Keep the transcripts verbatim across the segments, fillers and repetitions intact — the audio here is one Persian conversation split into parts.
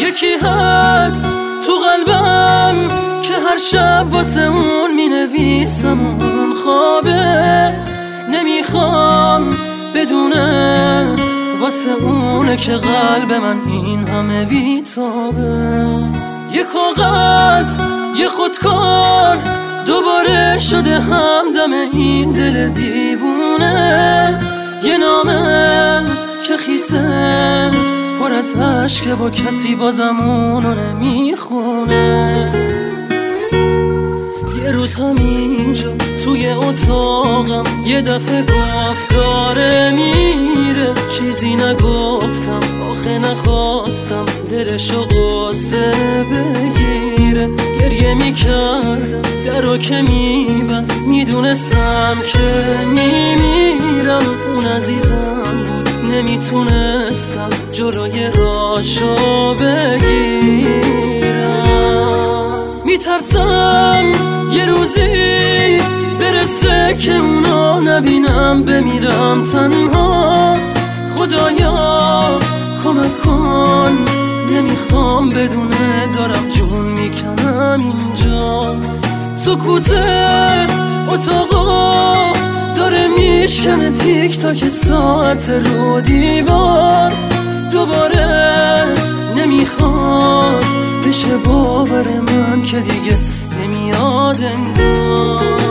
یکی هست تو قلبم که هر شب واسه اون می نویسم اون خوابه، نمیخوام بدونه واسه اونه که قلب من این همه بیتابه. یه کاغذ یه خودکار دوباره شده همدم این دل دیوونه، یه نامه که خیسه پر از عشقه با کسی بازم اونو نمیخونه. یه روز همینجا توی اتاقم یه دفعه گفت داره میره، چیزی نگفتم آخه نخواستم دلشو قصه بگیره. گریه میکردم درو که میبست، میدونستم که میمیرم. اون عزیزم بود نمیتونستم جلوی راشو بگیرم. میترسم یه روزی برسه که اونو نبینم، بمیرم تنها. خدایا کمک کن، نمیخوام بدونه دارم جون میکنم اینجا. سکوت اتاقا داره میشکنه تیک تاک ساعت رو دیوار، دوباره نمیخواد بشه باور من که دیگه نمیاد انگار.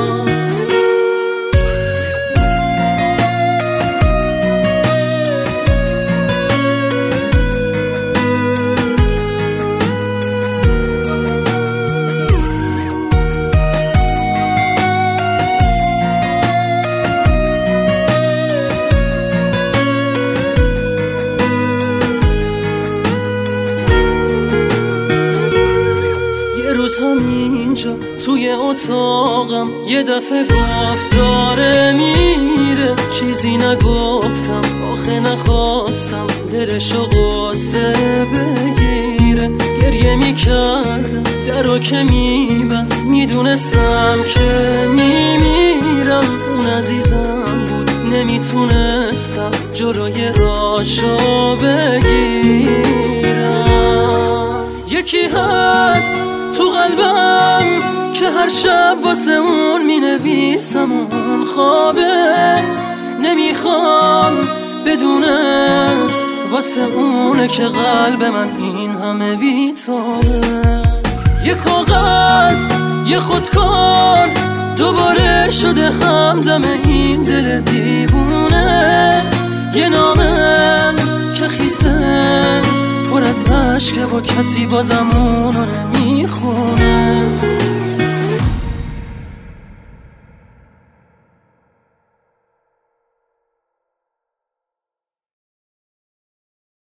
همینجا توی اتاقم یه دفعه گفت داره میره، چیزی نگفتم آخه نخواستم دلشو قصه بگیره. گریه میکردم درو که میبست، میدونستم که میمیرم. اون عزیزم بود نمیتونستم جلوی راشو بگیرم. یکی هست تو قلبم که هر شب واسه اون می نویسم اون خوابه، نمیخوام بدونه واسه اونه که قلب من این همه بیتابه. یه کاغذ یه خودکار دوباره شده همدم این دل دیوونه، یه نامه که خیسه پر از عشقه با کسی بازم اونو نمیخونه.